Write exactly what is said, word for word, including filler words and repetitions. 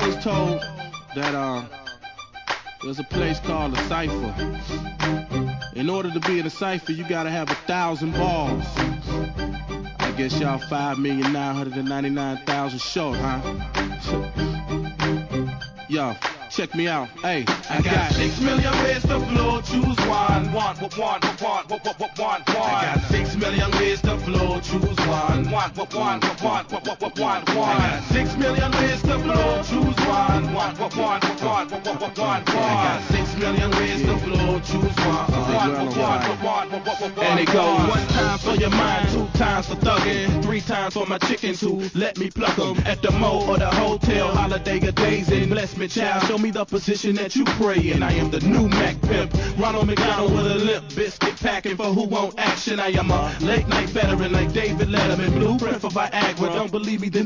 was told that uh, there's a place called a cipher. In order to be in a cipher, you gotta have a thousand balls. I guess y'all five million nine hundred ninety-nine thousand short, huh? Yo, check me out. Hey, I, I got, got six million ways to flow. Choose one, one, one, one, one, one, one, one. I got six million ways to flow. Choose one, one, one, one, one, one, one, one. I got six million ways to flow. Choose one, one, one, one, one, one, one, one. I got six million ways to flow. Choose one, one, one, one, one, one, one. And it goes one time for your mind, two times for thuggin', three times for my chickens who let me pluck 'em at the mo or the hotel, holiday or days in. Bless me, child, show me the position that you pray in. I am the new Mac pimp, Ronald McDonald with a limp biscuit packing for who want action. I am a late night veteran like David Letterman, blueprint for Viagra. Don't believe me, then